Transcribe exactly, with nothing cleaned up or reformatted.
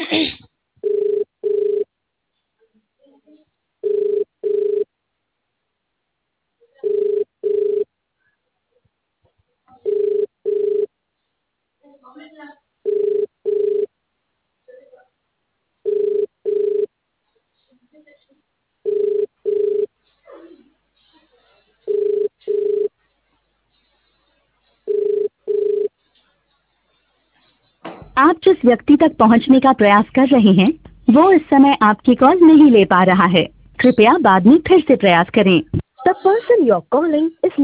आप जिस व्यक्ति तक पहुंचने का प्रयास कर रहे हैं वो इस समय आपकी कॉल नहीं ले पा रहा है। कृपया बाद में फिर से प्रयास करें। The person you're calling is